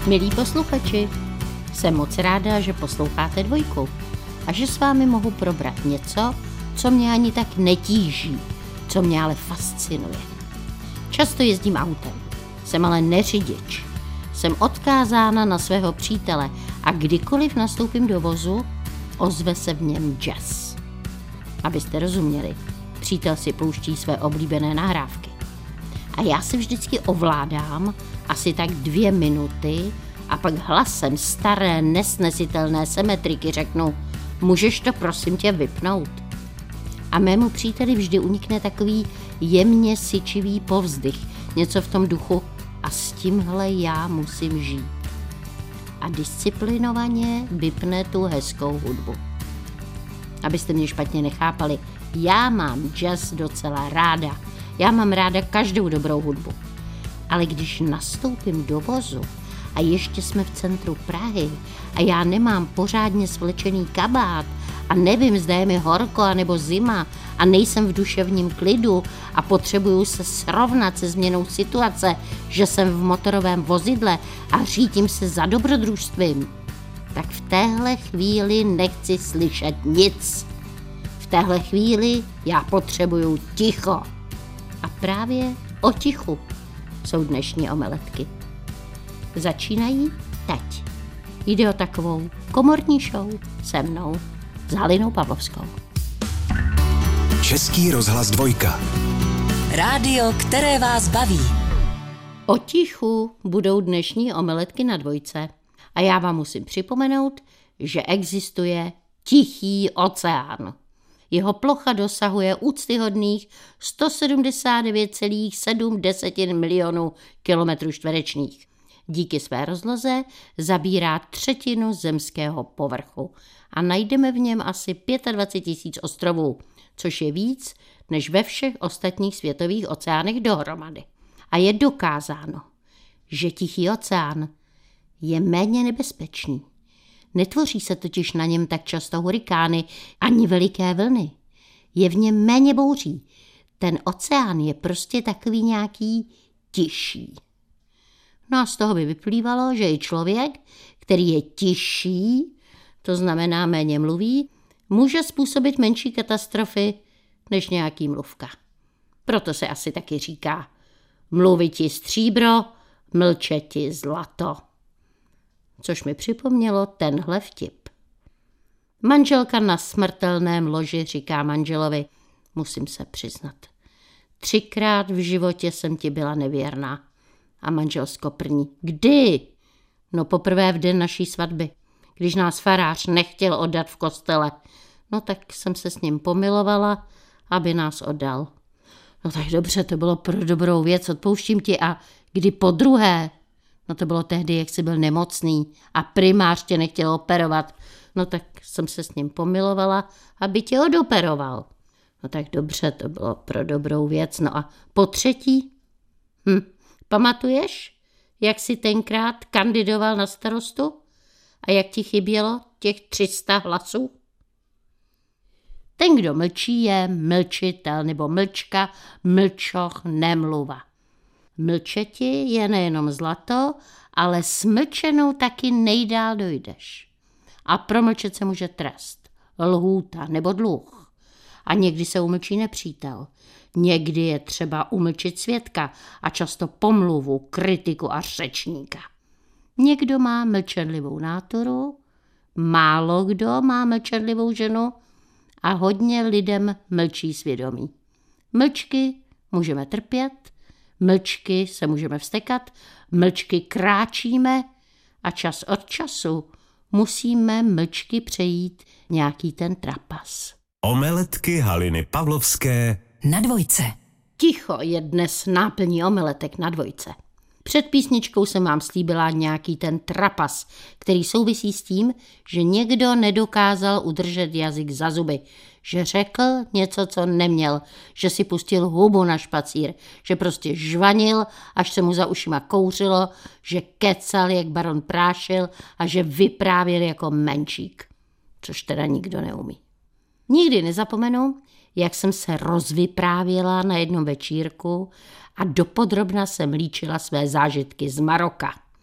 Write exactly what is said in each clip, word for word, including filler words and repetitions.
Milí posluchači, jsem moc ráda, že posloucháte Dvojku a že s vámi mohu probrat něco, co mě ani tak netíží, co mě ale fascinuje. Často jezdím autem, jsem ale neřidič. Jsem odkázána na svého přítele a kdykoliv nastoupím do vozu, ozve se v něm jazz. Abyste rozuměli, přítel si pouští své oblíbené nahrávky. A já si vždycky ovládám asi tak dvě minuty a pak hlasem staré nesnesitelné semetriky řeknu: můžeš to prosím tě vypnout? A mému příteli vždy unikne takový jemně syčivý povzdych, něco v tom duchu: a s tímhle já musím žít. A disciplinovaně vypne tu hezkou hudbu. Abyste mě špatně nechápali, já mám jazz docela ráda. Já mám ráda každou dobrou hudbu. Ale když nastoupím do vozu a ještě jsme v centru Prahy a já nemám pořádně svlečený kabát a nevím, zda je mi horko anebo zima a nejsem v duševním klidu a potřebuju se srovnat se změnou situace, že jsem v motorovém vozidle a řídím se za dobrodružstvím, tak v téhle chvíli nechci slyšet nic. V téhle chvíli já potřebuju ticho. A právě o tichu jsou dnešní omeletky. Začínají teď. Jde o takovou komorní show se mnou, s Halinou Pavlovskou. Český rozhlas Dvojka. Rádio, které vás baví. O tichu budou dnešní omeletky na Dvojce. A já vám musím připomenout, že existuje Tichý oceán. Jeho plocha dosahuje úctyhodných sto sedmdesát devět celá sedm milionů kilometrů čtverečních. Díky své rozloze zabírá třetinu zemského povrchu a najdeme v něm asi dvacet pět tisíc ostrovů, což je víc než ve všech ostatních světových oceánech dohromady. A je dokázáno, že Tichý oceán je méně nebezpečný. Netvoří se totiž na něm tak často hurikány ani veliké vlny. Je v něm méně bouří. Ten oceán je prostě takový nějaký tišší. No a z toho by vyplývalo, že i člověk, který je tišší, to znamená méně mluví, může způsobit menší katastrofy než nějaký mluvka. Proto se asi taky říká: mluviti stříbro, mlčeti zlato. Což mi připomnělo tenhle vtip. Manželka na smrtelném loži říká manželovi: musím se přiznat, třikrát v životě jsem ti byla nevěrná. A manžel skoprní: kdy? No poprvé v den naší svatby, když nás farář nechtěl oddat v kostele. No tak jsem se s ním pomilovala, aby nás oddal. No tak dobře, to bylo pro dobrou věc, odpouštím ti. A kdy podruhé? No to bylo tehdy, jak jsi byl nemocný a primář tě nechtěl operovat. No tak jsem se s ním pomilovala, aby tě odoperoval. No tak dobře, to bylo pro dobrou věc. No a po třetí? Hm, pamatuješ, jak jsi tenkrát kandidoval na starostu? A jak ti chybělo těch tři sta hlasů? Ten, kdo mlčí, je mlčitel nebo mlčka, mlčoch, nemluva. Mlčeti je nejenom zlato, ale s mlčenou taky nejdál dojdeš. A promlčet se může trest, lhůta nebo dluh. A někdy se umlčí nepřítel. Někdy je třeba umlčet svědka a často pomluvu, kritiku a řečníka. Někdo má mlčenlivou náturu, málo kdo má mlčenlivou ženu a hodně lidem mlčí svědomí. Mlčky můžeme trpět, mlčky se můžeme vztekat, mlčky kráčíme a čas od času musíme mlčky přejít nějaký ten trapas. Omeletky Haliny Pavlovské na Dvojce. Ticho je dnes náplní omeletek na Dvojce. Před písničkou jsem vám slíbila nějaký ten trapas, který souvisí s tím, že někdo nedokázal udržet jazyk za zuby, že řekl něco, co neměl, že si pustil hubu na špacír, že prostě žvanil, až se mu za ušima kouřilo, že kecal, jak baron Prášil a že vyprávěl jako menšík, což teda nikdo neumí. Nikdy nezapomenu, jak jsem se rozvyprávěla na jednom večírku a dopodrobna jsem líčila své zážitky z Maroka.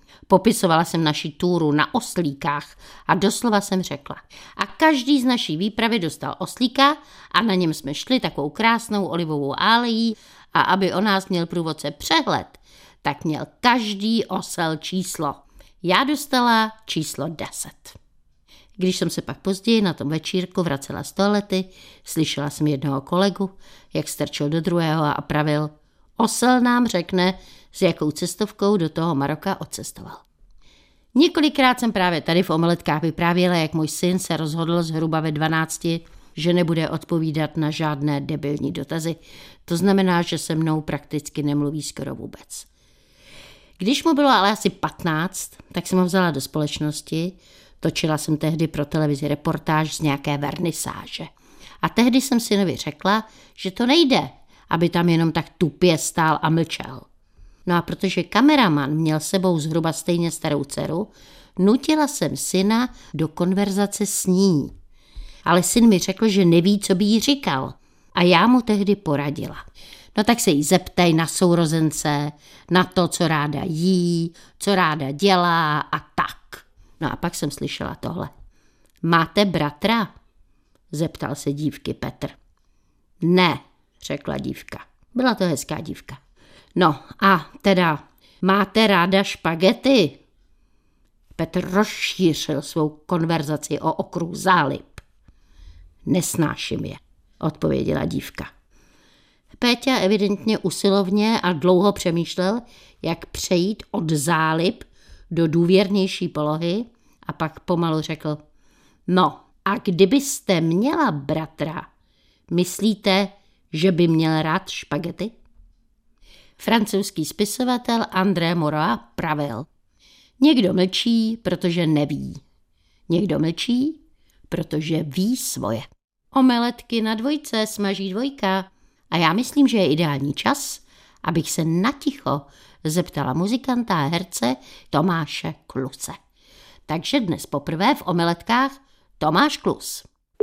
Popisovala jsem naši túru na oslíkách a doslova jsem řekla. A každý z naší výpravy dostal oslíka a na něm jsme šli takovou krásnou olivovou álejí a aby o nás měl průvodce přehled, tak měl každý osel číslo. Já dostala číslo deset. Když jsem se pak později na tom večírku vracela z toalety, slyšela jsem jednoho kolegu, jak strčil do druhého a pravil: osel nám řekne, s jakou cestovkou do toho Maroka odcestoval. Několikrát jsem právě tady v Omeletkách vyprávěla, jak můj syn se rozhodl zhruba ve dvanácti, že nebude odpovídat na žádné debilní dotazy. To znamená, že se mnou prakticky nemluví skoro vůbec. Když mu bylo ale asi patnáct, tak jsem ho vzala do společnosti. Točila jsem tehdy pro televizi reportáž z nějaké vernisáže. A tehdy jsem synovi řekla, že to nejde, aby tam jenom tak tupě stál a mlčel. No a protože kameraman měl sebou zhruba stejně starou dceru, nutila jsem syna do konverzace s ní. Ale syn mi řekl, že neví, co by jí říkal. A já mu tehdy poradila. No tak se jí zeptej na sourozence, na to, co ráda jí, co ráda dělá a tak. No a pak jsem slyšela tohle. Máte bratra? Zeptal se dívky Petr. Ne, řekla dívka. Byla to hezká dívka. No a teda, máte ráda špagety? Petr rozšířil svou konverzaci o okruh zálib. Nesnáším je, odpověděla dívka. Péťa evidentně usilovně a dlouho přemýšlel, jak přejít od zálib do důvěrnější polohy a pak pomalu řekl: no a kdybyste měla bratra, myslíte, že by měl rád špagety? Francouzský spisovatel André Maurois pravil: někdo mlčí, protože neví. Někdo mlčí, protože ví svoje. Omeletky na dvojce smaží dvojka a já myslím, že je ideální čas, abych se naticho zeptala muzikanta a herce Tomáše Kluse. Takže dnes poprvé v Omeletkách Tomáš Klus.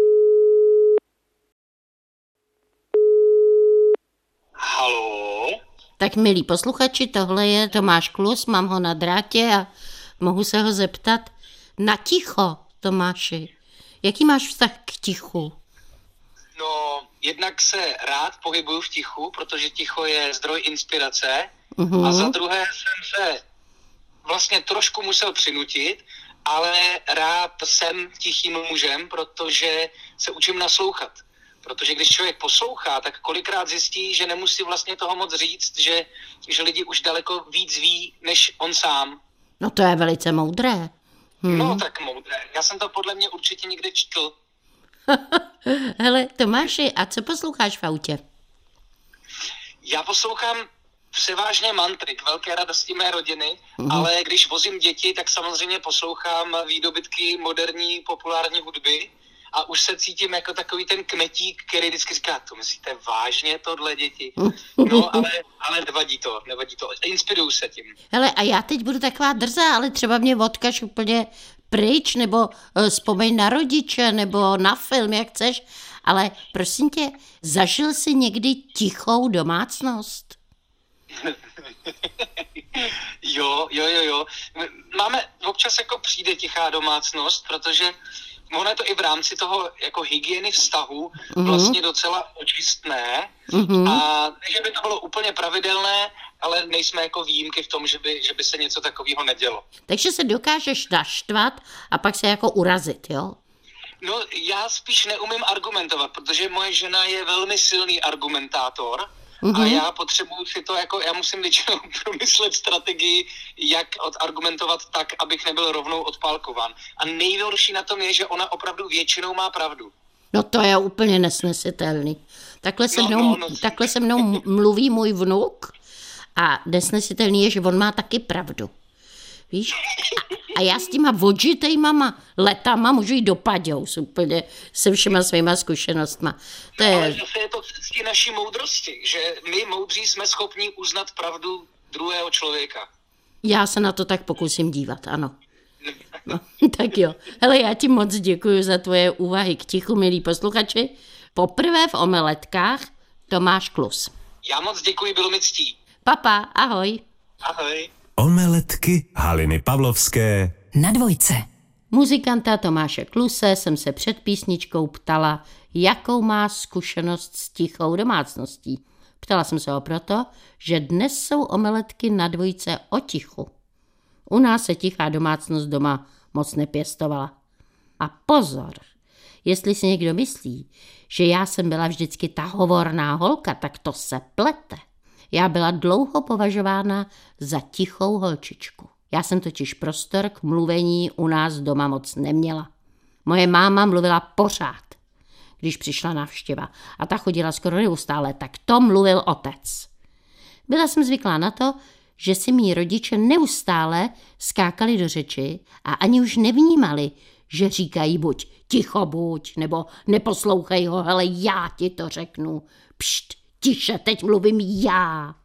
Haló? Tak milí posluchači, tohle je Tomáš Klus, mám ho na drátě a mohu se ho zeptat na ticho, Tomáši. Jaký máš vztah k tichu? No, jednak se rád pohybuju v tichu, protože ticho je zdroj inspirace. Uhum. A za druhé jsem se vlastně trošku musel přinutit, ale rád jsem tichým mužem, protože se učím naslouchat. Protože když člověk poslouchá, tak kolikrát zjistí, že nemusí vlastně toho moc říct, že, že lidi už daleko víc ví, než on sám. No to je velice moudré. Hmm. No tak moudré. Já jsem to podle mě určitě někde četl. Hele, Tomáši, a co posloucháš v autě? Já poslouchám převážně mantry k velké radosti mé rodiny, mm. ale když vozím děti, tak samozřejmě poslouchám výdobytky moderní populární hudby a už se cítím jako takový ten kmetík, který vždycky říká: to myslíte vážně tohle, děti? No, ale, ale nevadí to, nevadí to. Inspiruju se tím. Hele, a já teď budu taková drzá, ale třeba mě odkaž úplně pryč, nebo uh, vzpomeň na rodiče, nebo na film, jak chceš, ale prosím tě, zažil jsi někdy tichou domácnost? jo, jo, jo, jo. Máme, občas jako přijde tichá domácnost, protože ono je to i v rámci toho jako hygieny vztahu uh-huh. vlastně docela očistné uh-huh. a že by to bylo úplně pravidelné, ale nejsme jako výjimky v tom, že by, že by se něco takového nedělo. Takže se dokážeš naštvat a pak se jako urazit, jo? No, já spíš neumím argumentovat, protože moje žena je velmi silný argumentátor. Uhum. A já potřebuji si to jako, já musím většinou promyslet strategii, jak odargumentovat tak, abych nebyl rovnou odpálkován. A nejhorší na tom je, že ona opravdu většinou má pravdu. No to je úplně nesnesitelný. Takhle se, no, mnou, no, no. takhle se mnou mluví můj vnuk a nesnesitelný je, že on má taky pravdu. Víš? A já s těma odžitejma letama můžu jít do Paďous úplně se všema svýma zkušenostma. To je... Ale zase je to vždycky naší moudrosti, že my moudří jsme schopni uznat pravdu druhého člověka. Já se na to tak pokusím dívat, ano. No, tak jo. Hele, já ti moc děkuji za tvoje úvahy k tichu, milí posluchači. Poprvé v Omeletkách Tomáš Klus. Já moc děkuji, bylo mi ctí. Papa, ahoj. Ahoj. Omeletky Haliny Pavlovské Na dvojce. Muzikanta Tomáše Kluse jsem se před písničkou ptala, jakou má zkušenost s tichou domácností. Ptala jsem se ho proto, že dnes jsou omeletky na dvojce o tichu. U nás se tichá domácnost doma moc nepěstovala. A pozor, jestli si někdo myslí, že já jsem byla vždycky ta hovorná holka, tak to se plete. Já byla dlouho považována za tichou holčičku. Já jsem totiž prostor k mluvení u nás doma moc neměla. Moje máma mluvila pořád, když přišla návštěva a ta chodila skoro neustále, tak to mluvil otec. Byla jsem zvyklá na to, že si mý rodiče neustále skákali do řeči a ani už nevnímali, že říkají buď ticho buď, nebo neposlouchej ho, hele, já ti to řeknu. Pšt, tiše, teď mluvím já.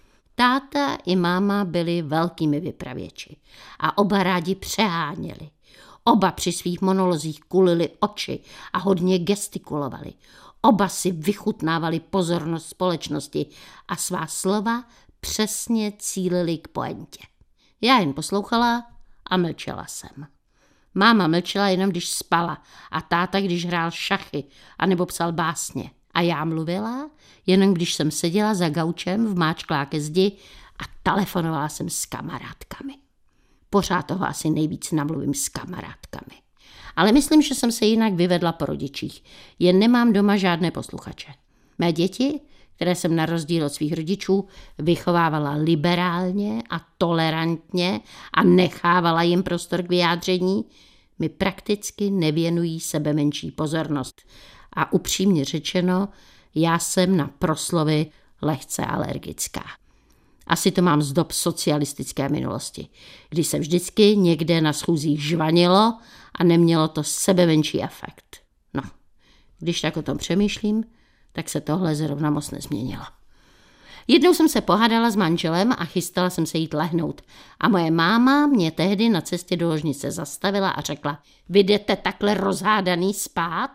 Táta i máma byli velkými vypravěči a oba rádi přeháněli. Oba při svých monolozích kulili oči a hodně gestikulovali. Oba si vychutnávali pozornost společnosti a svá slova přesně cílili k pointě. Já jen poslouchala a mlčela jsem. Máma mlčela jenom, když spala a táta, když hrál šachy anebo psal básně. A já mluvila, jenom když jsem seděla za gaučem vmáčklá ke zdi a telefonovala jsem s kamarádkami. Pořád toho asi nejvíc namluvím s kamarádkami. Ale myslím, že jsem se jinak vyvedla po rodičích. Jen nemám doma žádné posluchače. Mé děti, které jsem na rozdíl od svých rodičů vychovávala liberálně a tolerantně a nechávala jim prostor k vyjádření, mi prakticky nevěnují sebe menší pozornost. A upřímně řečeno, já jsem na proslovy lehce alergická. Asi to mám z dob socialistické minulosti, kdy se vždycky někde na schůzích žvanilo a nemělo to sebemenší efekt. No, když tak o tom přemýšlím, tak se tohle zrovna moc nezměnilo. Jednou jsem se pohádala s manželem a chystala jsem se jít lehnout. A moje máma mě tehdy na cestě do ložnice zastavila a řekla, vy jdete takhle rozhádaný spát?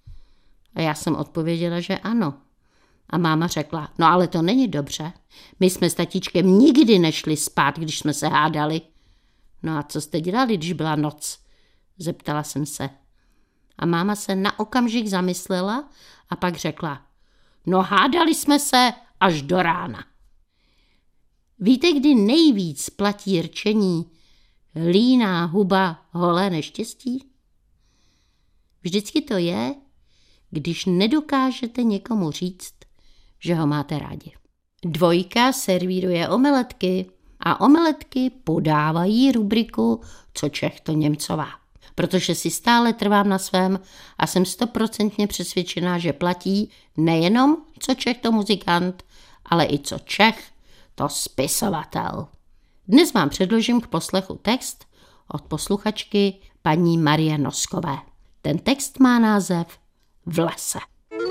A já jsem odpověděla, že ano. A máma řekla, no ale to není dobře. My jsme s tatíčkem nikdy nešli spát, když jsme se hádali. No a co jste dělali, když byla noc? Zeptala jsem se. A máma se na okamžik zamyslela a pak řekla, no hádali jsme se až do rána. Víte, kdy nejvíc platí rčení líná huba holé neštěstí? Vždycky to je, když nedokážete někomu říct, že ho máte rádi. Dvojka servíruje omeletky a omeletky podávají rubriku Co Čech, to Němcová. Protože si stále trvám na svém a jsem stoprocentně přesvědčená, že platí nejenom Co Čech, to muzikant, ale i Co Čech, to spisovatel. Dnes vám předložím k poslechu text od posluchačky paní Marie Noskové. Ten text má název V lese.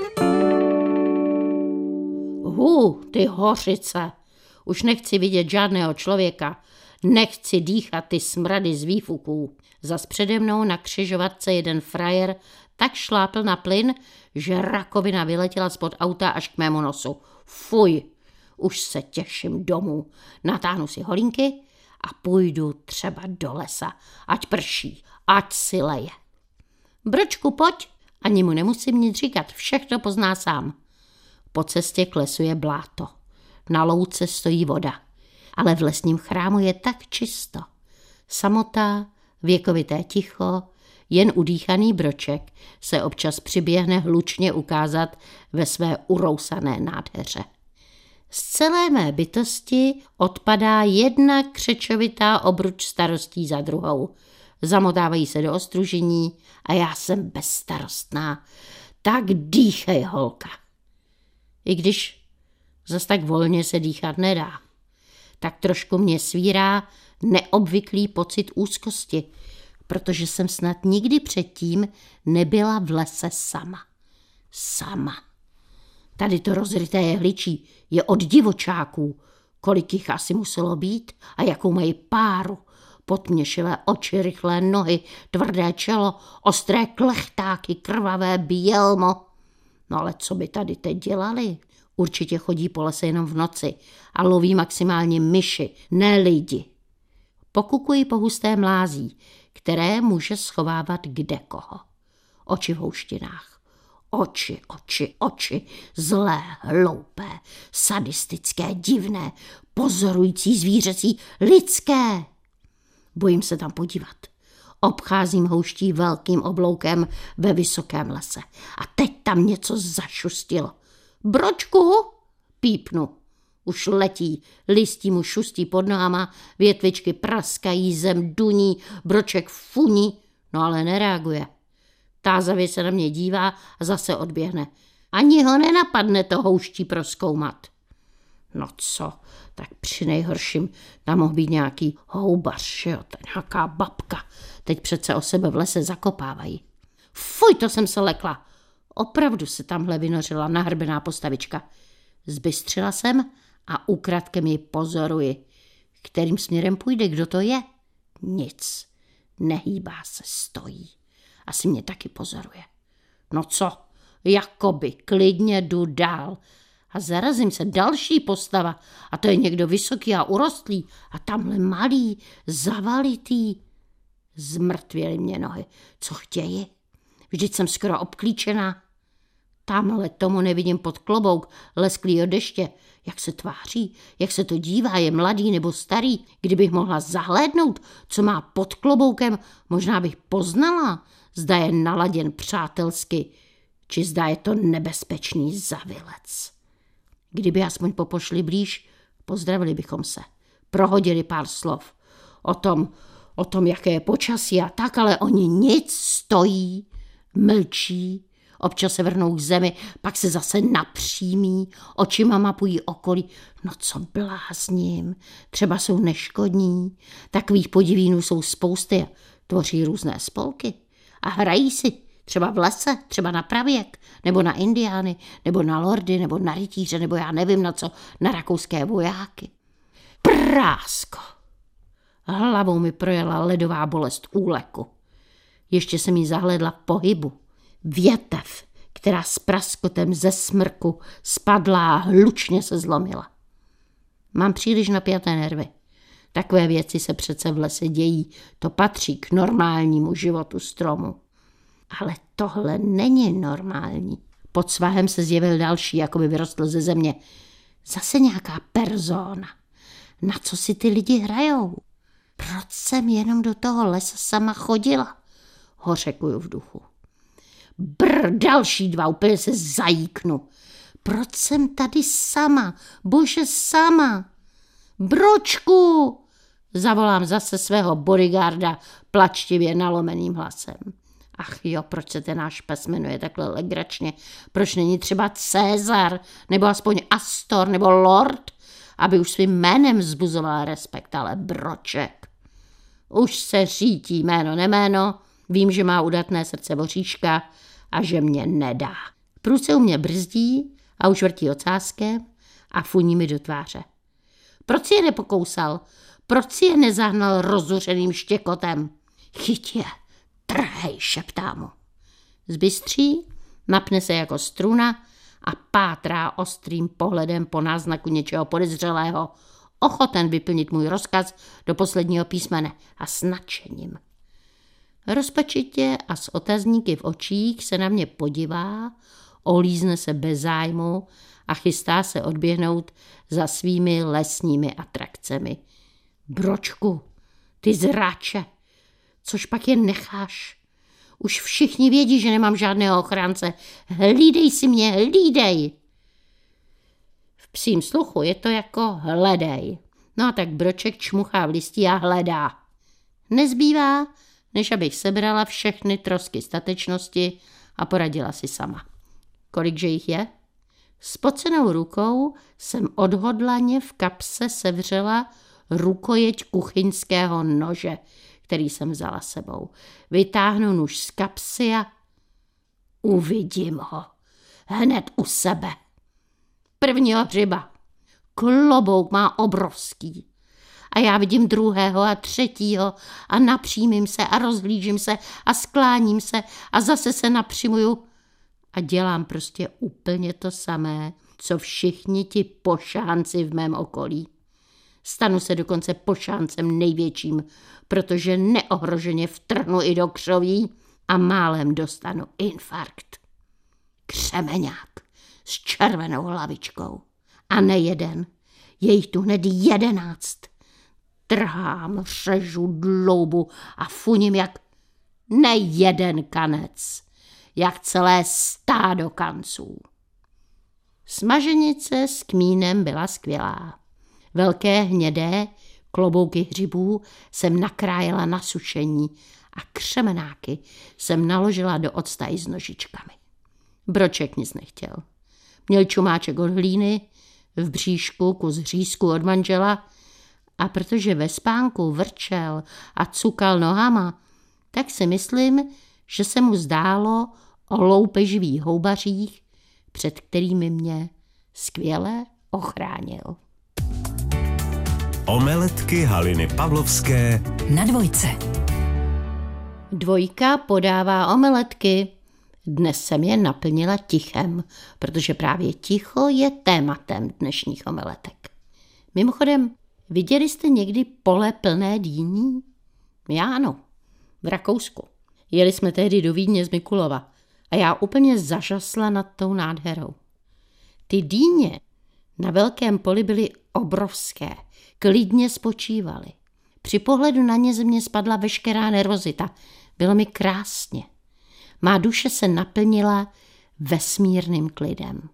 Hu, ty hořice, už nechci vidět žádného člověka, nechci dýchat ty smrady z výfuků. Zas přede mnou na křižovatce jeden frajer tak šlápl na plyn, že rakovina vyletěla spod auta až k mému nosu. Fuj, už se těším domů. Natáhnu si holínky a půjdu třeba do lesa, ať prší, ať si leje. Bročku, pojď, ani mu nemusím nic říkat, všechno pozná sám. Po cestě k lesu je bláto, na louce stojí voda, ale v lesním chrámu je tak čisto. Samota, věkovité ticho, jen udýchaný Broček se občas přiběhne hlučně ukázat ve své urousané nádheře. Z celé mé bytosti odpadá jedna křečovitá obruč starostí za druhou. Zamotávají se do ostružení a já jsem bezstarostná. Tak dýchej, holka. I když zas tak volně se dýchat nedá, tak trošku mě svírá neobvyklý pocit úzkosti, protože jsem snad nikdy předtím nebyla v lese sama. Sama. Tady to rozryté jehličí je od divočáků, kolik jich asi muselo být a jakou mají páru. Potměšilé oči, rychlé nohy, tvrdé čelo, ostré klechtáky, krvavé bělmo. No ale co by tady teď dělali? Určitě chodí po lese jenom v noci a loví maximálně myši, ne lidi. Pokukuji po husté mlází, které může schovávat kdekoho. Oči v houštinách. Oči, oči, oči, zlé, hloupé, sadistické, divné, pozorující, zvířecí, lidské. Bojím se tam podívat. Obcházím houští velkým obloukem ve vysokém lese. A teď tam něco zašustilo. Bročku, pípnu. Už letí, listí mu šustí pod nohama, větvičky praskají, zem duní, broček funí, no ale nereaguje. Tázavě se na mě dívá a zase odběhne. Ani ho nenapadne to houští prozkoumat. No co, tak při nejhorším tam mohl být nějaký houbař, jo, nějaká babka. Teď přece o sebe v lese zakopávají. Fuj, to jsem se lekla. Opravdu se tamhle vynořila nahrbená postavička. Zbystřila jsem a ukradkem ji pozoruji. Kterým směrem půjde, kdo to je? Nic. Nehýbá se, stojí. Asi mě taky pozoruje. No co, jakoby, klidně jdu dál. A zarazím se, další postava. A to je někdo vysoký a urostlý. A tamhle malý, zavalitý. Zmrtvěly mě nohy. Co chtějí? Vždyť jsem skoro obklíčená. Tamhle tomu nevidím pod klobouk, lesklý od deště. Jak se tváří, jak se to dívá, je mladý nebo starý. Kdybych mohla zahlédnout, co má pod kloboukem, možná bych poznala, zda je naladěn přátelsky, či zda je to nebezpečný zavilec. Kdyby aspoň popošli blíž, pozdravili bychom se. Prohodili pár slov o tom, o tom, jaké je počasí a tak, ale oni nic, stojí, mlčí, občas se vrhnou k zemi, pak se zase napřímí, očima mapují okolí. No co blázním, třeba jsou neškodní, takových podivínů jsou spousty, tvoří různé spolky a hrají si, třeba v lese, třeba na pravěk, nebo na indiány, nebo na lordy, nebo na rytíře, nebo já nevím na co, na rakouské vojáky. Prásko! Hlavou mi projela ledová bolest úleku. Ještě jsem jí zahlédla v pohybu. Větev, která s praskotem ze smrku spadla a hlučně se zlomila. Mám příliš napjaté nervy. Takové věci se přece v lese dějí, to patří k normálnímu životu stromu. Ale tohle není normální. Pod svahem se zjevil další, jako by vyrostl ze země. Zase nějaká persona. Na co si ty lidi hrajou? Proč jsem jenom do toho lesa sama chodila? Hořekuju v duchu. Brr, další dva, úplně se zajíknu. Proč jsem tady sama? Bože, sama. Bročku! Zavolám zase svého bodyguarda plačtivě nalomeným hlasem. Ach jo, proč se ten náš pes jmenuje takhle legračně? Proč není třeba Cezar, nebo aspoň Astor, nebo Lord, aby už svým jménem vzbuzoval respekt, ale Broček. Už se řítí jméno neméno, vím, že má udatné srdce voříška a že mě nedá. Průce u mě brzdí a už vrtí ocáskem a funí mi do tváře. Proč si je nepokousal? Proč si je nezahnal rozuřeným štěkotem? Chyť je, trhej, šeptá mu. Zbystří, napne se jako struna a pátrá ostrým pohledem po náznaku něčeho podezřelého, ochoten vyplnit můj rozkaz do posledního písmene a s nadšením. Rozpačitě a s otazníky v očích se na mě podívá, olízne se bez zájmu a chystá se odběhnout za svými lesními atrakcemi. Bročku, ty zráče, což pak jen necháš? Už všichni vědí, že nemám žádného ochránce. Hlídej si mě, hlídej. V psím sluchu je to jako hledej. No a tak Broček čmuchá v listí a hledá. Nezbývá, než abych sebrala všechny trosky statečnosti a poradila si sama. Kolikže jich je? S pocenou rukou jsem odhodlaně v kapse sevřela rukojeť kuchyňského nože, který jsem vzala sebou. Vytáhnu nůž z kapsy a uvidím ho. Hned u sebe. Prvního hřiba. Klobouk má obrovský. A já vidím druhého a třetího a napřímím se a rozhlížím se a skláním se a zase se napřimuju a dělám prostě úplně to samé, co všichni ti pošánci v mém okolí. Stanu se dokonce pošáncem největším, protože neohroženě vtrhnu i do křoví a málem dostanu infarkt. Křemeňák s červenou hlavičkou. A ne jeden, je jich tu hned jedenáct. Trhám, řežu dloubu a funím jak ne jeden kanec, jak celé stádo kanců. Smaženice s kmínem byla skvělá. Velké hnědé klobouky hřibů jsem nakrájela na sušení a křemenáky jsem naložila do octa s nožičkami. Broček nic nechtěl. Měl čumáček od hlíny, v bříšku kus řízku od manžela a protože ve spánku vrčel a cukal nohama, tak si myslím, že se mu zdálo o loupeživých houbařích, před kterými mě skvěle ochránil. Omeletky Haliny Pavlovské na dvojce. Dvojka podává omeletky. Dnes jsem je naplnila tichem, protože právě ticho je tématem dnešních omeletek. Mimochodem, viděli jste někdy pole plné dýní? Já ano, v Rakousku. Jeli jsme tehdy do Vídně z Mikulova a já úplně zažasla nad tou nádherou. Ty dýně na velkém poli byly obrovské, klidně spočívaly. Při pohledu na ně ze mě spadla veškerá nervozita. Bylo mi krásně. Má duše se naplnila vesmírným klidem.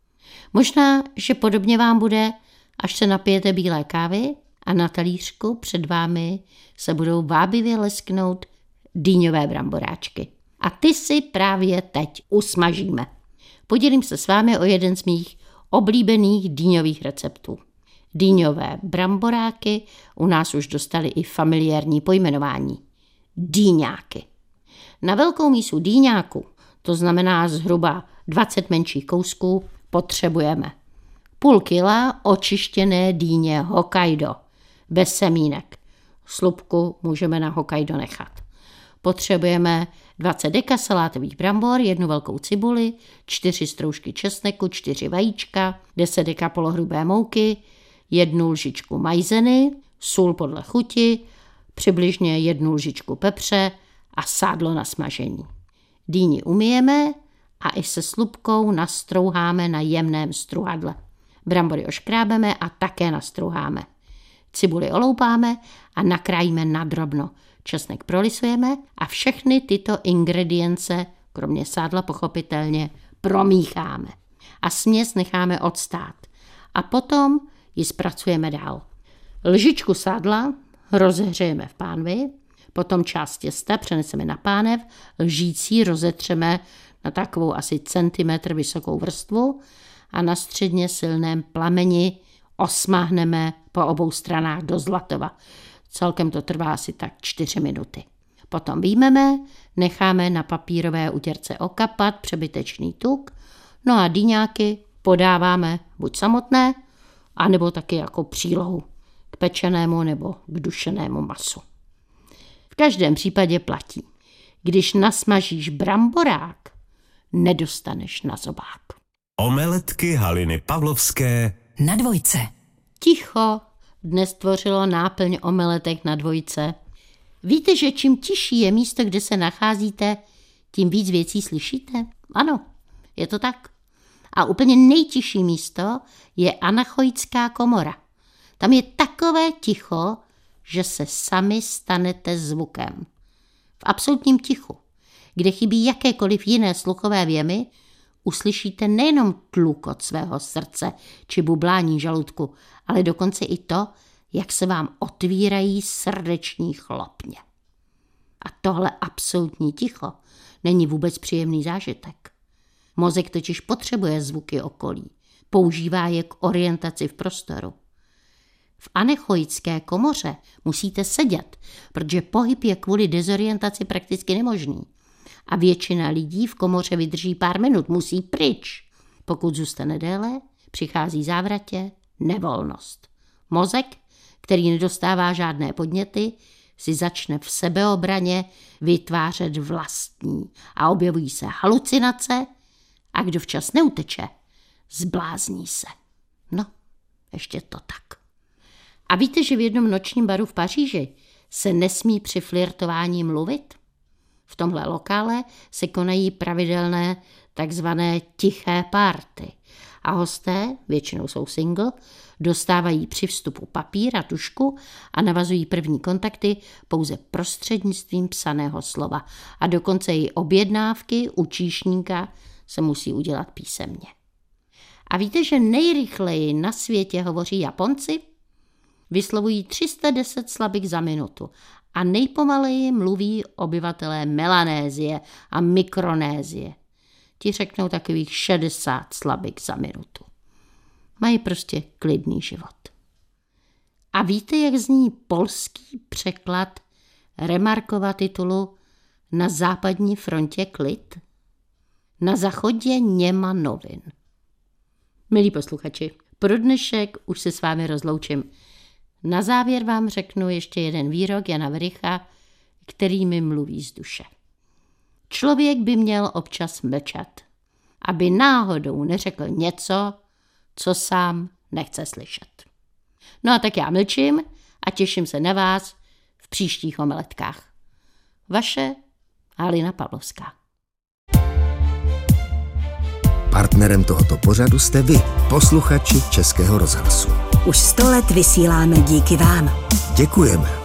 Možná, že podobně vám bude, až se napijete bílé kávy a na talířku před vámi se budou vábivě lesknout dýňové bramboráčky. A ty si právě teď usmažíme. Podělím se s vámi o jeden z mých oblíbených dýňových receptů. Dýňové bramboráky u nás už dostali i familiární pojmenování. Dýňáky. Na velkou mísu dýňáku, to znamená zhruba dvacet menších kousků, potřebujeme půl kila očištěné dýně Hokkaido, bez semínek. Slupku můžeme na Hokkaido nechat. Potřebujeme dvacet deka salátových brambor, jednu velkou cibuli, čtyři stroužky česneku, čtyři vajíčka, deset deka polohrubé mouky, jednu lžičku maizeny, sůl podle chuti, přibližně jednu lžičku pepře a sádlo na smažení. Dýni umyjeme a i se slupkou nastrouháme na jemném struhadle. Brambory oškrábeme a také nastrouháme. Cibuli oloupáme a nakrájíme nadrobno. Česnek prolisujeme a všechny tyto ingredience, kromě sádla pochopitelně, promícháme. A směs necháme odstát. A potom ji zpracujeme dál. Lžičku sádla rozehřejeme v pánvi, potom část těsta přeneseme na pánev, lžící rozetřeme na takovou asi centimetr vysokou vrstvu a na středně silném plameni osmáhneme po obou stranách do zlatova. Celkem to trvá asi tak čtyři minuty. Potom vyjmeme, necháme na papírové utěrce okapat přebytečný tuk, no a dýňáky podáváme buď samotné, anebo taky jako přílohu k pečenému nebo k dušenému masu. V každém případě platí, když nasmažíš bramborák, nedostaneš na zobák. Omeletky Haliny Pavlovské na dvojce. Ticho dnes tvořilo náplň omeletek na dvojce. Víte, že čím tišší je místo, kde se nacházíte, tím víc věcí slyšíte? Ano, je to tak. A úplně nejtišší místo je anachoická komora. Tam je takové ticho, že se sami stanete zvukem. V absolutním tichu, kde chybí jakékoliv jiné sluchové věmy, uslyšíte nejenom tlukot svého srdce či bublání žaludku, ale dokonce i to, jak se vám otvírají srdeční chlopně. A tohle absolutní ticho není vůbec příjemný zážitek. Mozek totiž potřebuje zvuky okolí, používá je k orientaci v prostoru. V anechoické komoře musíte sedět, protože pohyb je kvůli dezorientaci prakticky nemožný. A většina lidí v komoře vydrží pár minut, musí pryč. Pokud zůstane déle, přichází závratě nevolnost. Mozek, který nedostává žádné podněty, si začne v sebeobraně vytvářet vlastní a objevují se halucinace a kdo včas neuteče, zblázní se. No, ještě to tak. A víte, že v jednom nočním baru v Paříži se nesmí při flirtování mluvit? V tomhle lokále se konají pravidelné takzvané tiché párty a hosté, většinou jsou single, dostávají při vstupu papír a tužku a navazují první kontakty pouze prostřednictvím psaného slova a dokonce i objednávky u číšníka se musí udělat písemně. A víte, že nejrychleji na světě hovoří Japonci? Vyslovují tři sta deset slabik za minutu a nejpomaleji mluví obyvatelé Melanézie a Mikronézie. Ti řeknou takových šedesát slabik za minutu. Mají prostě klidný život. A víte, jak zní polský překlad Remarkova titulu Na západní frontě klid? Na záchodě něma novin. Milí posluchači, pro dnešek už se s vámi rozloučím. Na závěr vám řeknu ještě jeden výrok Jana Vericha, který mi mluví z duše. Člověk by měl občas mlčet, aby náhodou neřekl něco, co sám nechce slyšet. No a tak já mlčím a těším se na vás v příštích omeletkách. Vaše Halina Pavlovská. Partnerem tohoto pořadu jste vy, posluchači Českého rozhlasu. Už sto let vysíláme díky vám. Děkujeme.